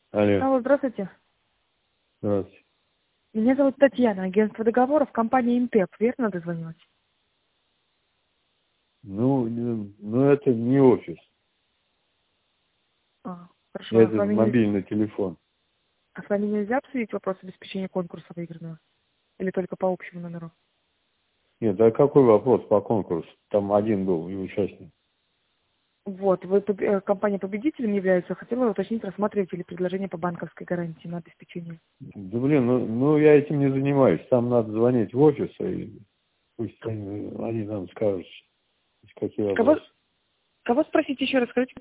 Алло, Алло, здравствуйте. здравствуйте. Меня зовут Татьяна, агентство договоров, компания Интеп. Верно дозвонилась? Ну, это не офис. Хорошо, Это мобильный телефон. а с вами нельзя обсудить вопрос обеспечения конкурса выигранного? Или только по общему номеру? Нет, а какой вопрос по конкурсу? Там один был и участник. Вот, вы компания победителем является. Хотела уточнить, рассматриваете ли предложение по банковской гарантии на обеспечение. Да блин, ну я этим не занимаюсь. Там надо звонить в офис, и пусть они нам скажут, какие Кого, вопросы. кого спросить еще раз, скажите?